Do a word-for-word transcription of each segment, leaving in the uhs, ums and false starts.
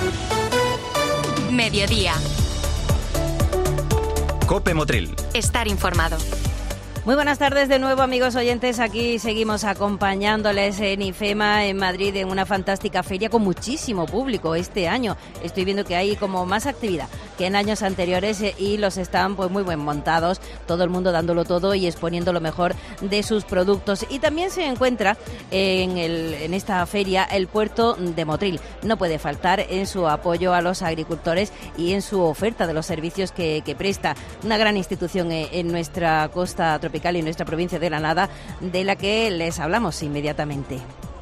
Mediodía. COPE Motril. Estar informado. Muy buenas tardes de nuevo, amigos oyentes. Aquí seguimos acompañándoles en IFEMA, en Madrid, en una fantástica feria con muchísimo público este año. Estoy viendo que hay como más actividad que en años anteriores y los están pues muy bien montados, todo el mundo dándolo todo y exponiendo lo mejor de sus productos. Y también se encuentra en, el, en esta feria el puerto de Motril. No puede faltar en su apoyo a los agricultores y en su oferta de los servicios que, que presta. Una gran institución en, en nuestra costa tropical y en nuestra provincia de Granada, de la que les hablamos inmediatamente.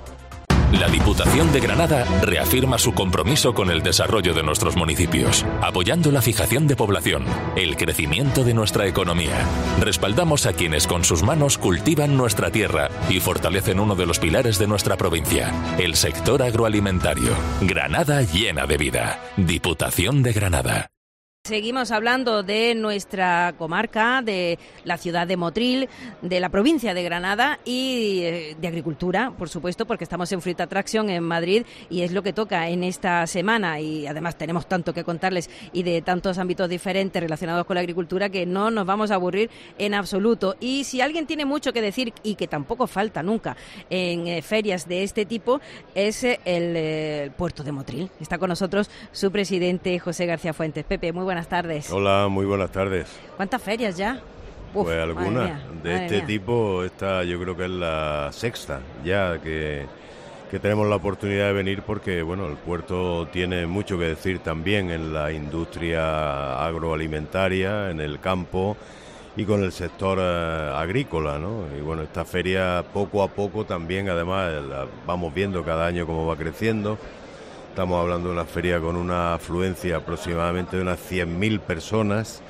La Diputación de Granada reafirma su compromiso con el desarrollo de nuestros municipios, apoyando la fijación de población, el crecimiento de nuestra economía. Respaldamos a quienes con sus manos cultivan nuestra tierra y fortalecen uno de los pilares de nuestra provincia, el sector agroalimentario. Granada llena de vida. Diputación de Granada. Seguimos hablando de nuestra comarca, de la ciudad de Motril, de la provincia de Granada y de agricultura, por supuesto, porque estamos en Fruit Attraction en Madrid y es lo que toca en esta semana y además tenemos tanto que contarles y de tantos ámbitos diferentes relacionados con la agricultura que no nos vamos a aburrir en absoluto. Y si alguien tiene mucho que decir y que tampoco falta nunca en eh, ferias de este tipo es el, eh, el puerto de Motril. Está con nosotros su presidente José García Fuentes. Pepe, muy buenas tardes. Hola, muy buenas tardes. ¿Cuántas ferias ya? Uf, pues algunas mía, de este mía. tipo. Esta yo creo que es la sexta ya que, que tenemos la oportunidad de venir porque bueno, el puerto tiene mucho que decir también en la industria agroalimentaria, en el campo y con el sector eh, agrícola, ¿no? Y bueno, esta feria poco a poco también, además la vamos viendo cada año cómo va creciendo. Estamos hablando de una feria con una afluencia aproximadamente de unas cien mil personas,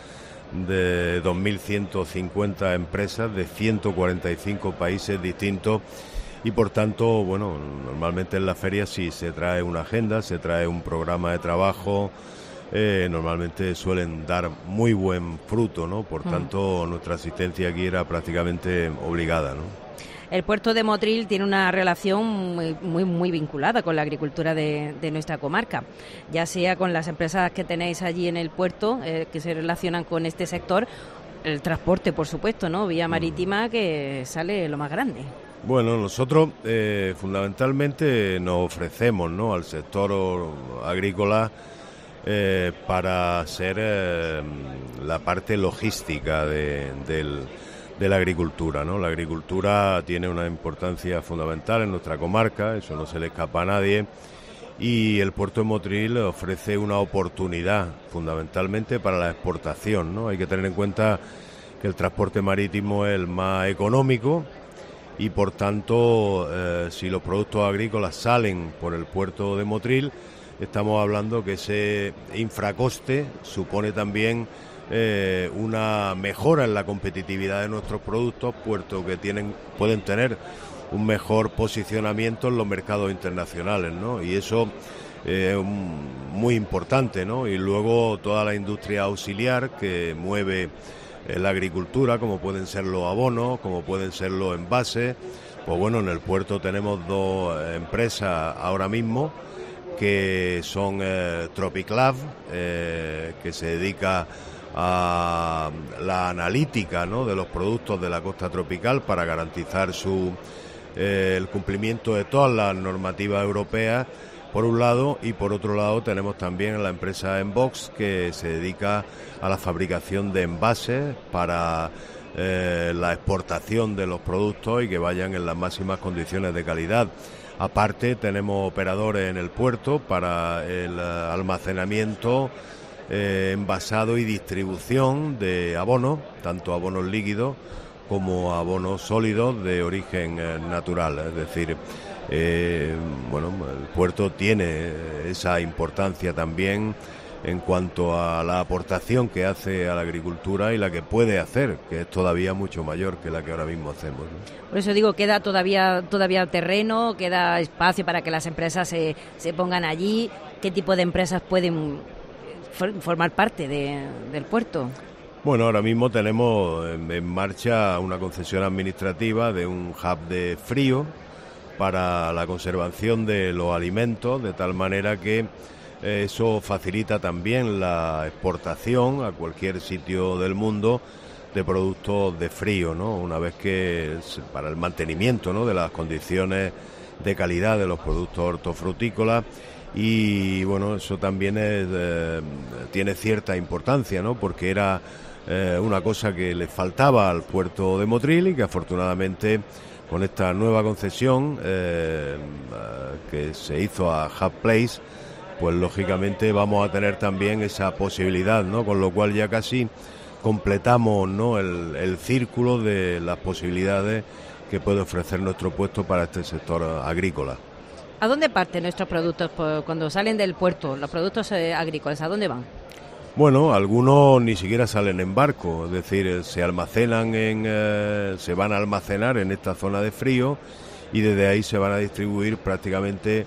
de dos mil ciento cincuenta empresas de ciento cuarenta y cinco países distintos y por tanto, bueno, normalmente en la feria sí se trae una agenda, se trae un programa de trabajo, eh, normalmente suelen dar muy buen fruto, ¿no? Por tanto, nuestra asistencia aquí era prácticamente obligada, ¿no? El puerto de Motril tiene una relación muy, muy, muy vinculada con la agricultura de, de nuestra comarca, ya sea con las empresas que tenéis allí en el puerto, eh, que se relacionan con este sector, el transporte, por supuesto, ¿no? Vía marítima, que sale lo más grande. Bueno, nosotros eh, fundamentalmente nos ofrecemos, ¿no?, al sector agrícola eh, para ser eh, la parte logística de, del de la agricultura, ¿no? La agricultura tiene una importancia fundamental en nuestra comarca, eso no se le escapa a nadie, y el puerto de Motril ofrece una oportunidad fundamentalmente para la exportación, ¿no? Hay que tener en cuenta que el transporte marítimo es el más económico y por tanto eh, si los productos agrícolas salen por el puerto de Motril, estamos hablando que ese infracoste supone también Eh, una mejora en la competitividad de nuestros productos, puesto que tienen, pueden tener un mejor posicionamiento en los mercados internacionales, ¿no? Y eso eh, es muy importante, ¿no? Y luego toda la industria auxiliar que mueve eh, la agricultura, como pueden ser los abonos, como pueden ser los envases. Pues bueno, en el puerto tenemos dos empresas ahora mismo que son eh, Tropiclab, eh, que se dedica a la analítica, ¿no?, de los productos de la costa tropical para garantizar su eh, el cumplimiento de todas las normativas europeas, por un lado, y por otro lado tenemos también la empresa Enbox, que se dedica a la fabricación de envases para eh, la exportación de los productos y que vayan en las máximas condiciones de calidad. Aparte tenemos operadores en el puerto para el almacenamiento, Eh, envasado y distribución de abonos, tanto abonos líquidos como abonos sólidos de origen eh, natural. Es decir, eh, bueno, el puerto tiene esa importancia también en cuanto a la aportación que hace a la agricultura y la que puede hacer, que es todavía mucho mayor que la que ahora mismo hacemos, ¿no? Por eso digo, queda todavía todavía terreno, queda espacio para que las empresas se, se pongan allí. ¿Qué tipo de empresas pueden formar parte de, del puerto? Bueno, ahora mismo tenemos en, en marcha una concesión administrativa de un hub de frío para la conservación de los alimentos, de tal manera que Eh, eso facilita también la exportación a cualquier sitio del mundo de productos de frío, ¿no? Una vez que para el mantenimiento, ¿no?, de las condiciones de calidad de los productos hortofrutícolas. Y bueno, eso también es, eh, tiene cierta importancia, ¿no?, porque era eh, una cosa que le faltaba al puerto de Motril y que afortunadamente con esta nueva concesión eh, que se hizo a Hub Place, pues lógicamente vamos a tener también esa posibilidad, ¿no?, con lo cual ya casi completamos, ¿no?, el, el círculo de las posibilidades que puede ofrecer nuestro puerto para este sector agrícola. ¿A dónde parten nuestros productos cuando salen del puerto, los productos eh, agrícolas? ¿A dónde van? Bueno, algunos ni siquiera salen en barco, es decir, se almacenan en, eh, se van a almacenar en esta zona de frío y desde ahí se van a distribuir prácticamente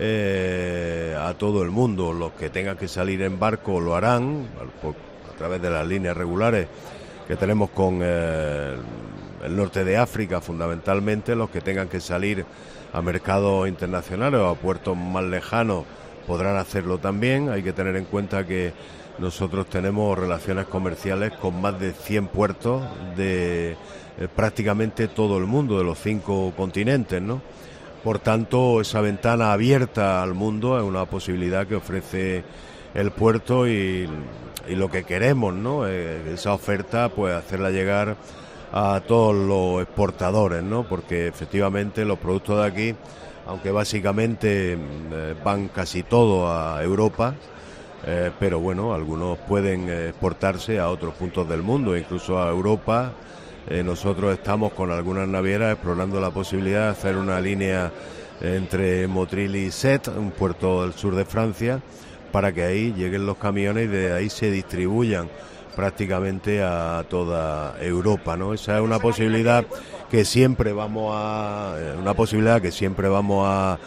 eh, a todo el mundo. Los que tengan que salir en barco lo harán por, a través de las líneas regulares que tenemos con eh, el norte de África, fundamentalmente. Los que tengan que salir a mercados internacionales o a puertos más lejanos podrán hacerlo también. Hay que tener en cuenta que nosotros tenemos relaciones comerciales con más de cien puertos de eh, prácticamente todo el mundo, de los cinco continentes, ¿no? Por tanto, esa ventana abierta al mundo es una posibilidad que ofrece el puerto y, y lo que queremos, ¿no?, eh, esa oferta, pues hacerla llegar a todos los exportadores, ¿no?, porque efectivamente los productos de aquí, aunque básicamente eh, van casi todos a Europa, eh, pero bueno, algunos pueden exportarse a otros puntos del mundo, incluso a Europa. Eh, nosotros estamos con algunas navieras explorando la posibilidad de hacer una línea entre Motril y Sète, un puerto del sur de Francia, para que ahí lleguen los camiones y de ahí se distribuyan prácticamente a toda Europa, ¿no? Esa es una posibilidad que siempre vamos a una posibilidad que siempre vamos a,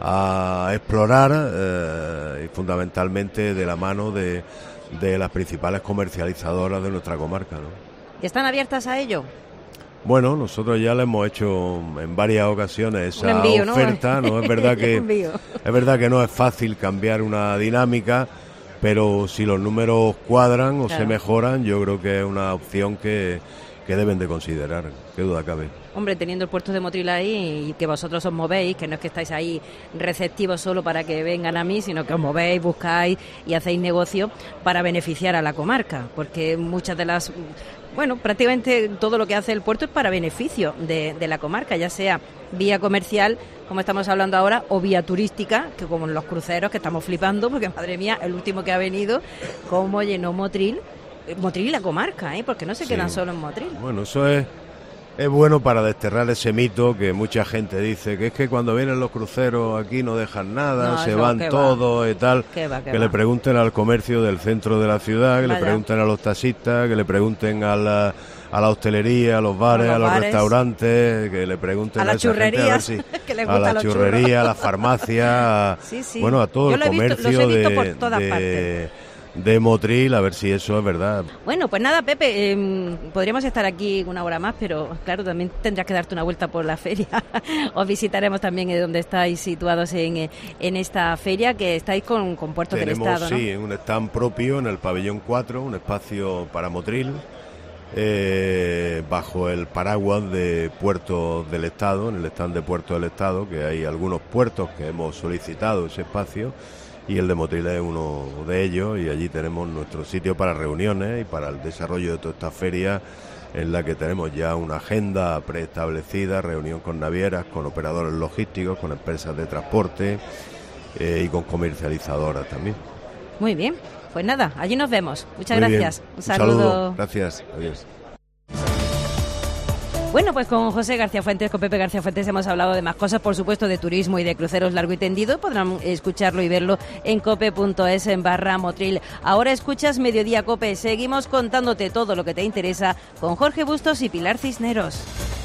a explorar eh, y fundamentalmente de la mano de, de las principales comercializadoras de nuestra comarca, ¿no? ¿Y están abiertas a ello? Bueno, nosotros ya le hemos hecho en varias ocasiones esa envío, oferta, ¿no? ¿no? Es verdad que es verdad que no es fácil cambiar una dinámica, pero si los números cuadran o claro. se mejoran, yo creo que es una opción que, que deben de considerar, qué duda cabe. Hombre, teniendo el puerto de Motril ahí y que vosotros os movéis, que no es que estáis ahí receptivos solo para que vengan a mí, sino que os movéis, buscáis y hacéis negocio para beneficiar a la comarca, porque muchas de las... Bueno, prácticamente todo lo que hace el puerto es para beneficio de, de la comarca, ya sea vía comercial, como estamos hablando ahora, o vía turística, que como en los cruceros, que estamos flipando, porque madre mía, el último que ha venido, cómo llenó Motril, Motril y la comarca, ¿eh? Porque no se quedan sí. solo en Motril. Bueno, eso es... Es bueno para desterrar ese mito que mucha gente dice, que es que cuando vienen los cruceros aquí no dejan nada, no, se van todos y tal. ¿Qué va, qué que va? le pregunten al comercio del centro de la ciudad, que Vaya. le pregunten a los taxistas, que le pregunten a la, a la hostelería, a los bares, a los, a los bares. restaurantes, que le pregunten a, a la esa gente, a ver si, que les a la churrería, a la farmacia, sí, sí. bueno, a todo Yo el lo he comercio visto, los he visto de, por todas de, partes. de Motril, a ver si eso es verdad. Bueno, pues nada, Pepe, eh, podríamos estar aquí una hora más, pero claro, también tendrás que darte una vuelta por la feria. Os visitaremos también eh, donde estáis situados en, en esta feria, que estáis con, con puertos Tenemos, del Estado, ¿no? Sí, un stand propio en el pabellón cuatro, un espacio para Motril, eh, bajo el paraguas de puertos del Estado, en el stand de puertos del Estado, que hay algunos puertos que hemos solicitado ese espacio, y el de Motril es uno de ellos, y allí tenemos nuestro sitio para reuniones y para el desarrollo de toda esta feria, en la que tenemos ya una agenda preestablecida, reunión con navieras, con operadores logísticos, con empresas de transporte eh, y con comercializadoras también. Muy bien, pues nada, allí nos vemos. Muchas Muy gracias. Bien. Un saludo. Un saludo. Gracias. Adiós. Bueno, pues con José García Fuentes, con Pepe García Fuentes hemos hablado de más cosas, por supuesto de turismo y de cruceros largo y tendido. Podrán escucharlo y verlo en cope punto es en barra Motril. Ahora escuchas Mediodía Cope. Seguimos contándote todo lo que te interesa con Jorge Bustos y Pilar Cisneros.